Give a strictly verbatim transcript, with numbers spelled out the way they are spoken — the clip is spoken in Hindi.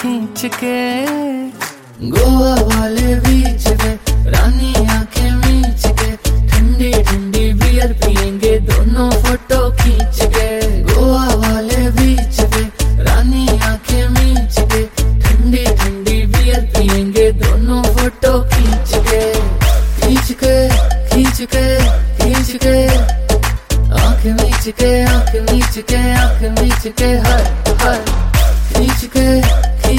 खींच के गोवा वाले बीच पे रानी आंखें मीच के ठंडी ठंडी बियर पियेंगे दोनों फोटो खींच के। गोवा वाले बीच पे रानी आंखें मीच के ठंडी ठंडी बियर पियेंगे दोनों फोटो खींच के। खींच के खींच के खींच के आंखें मीच के आंखें मीच के आंखें मीच के हर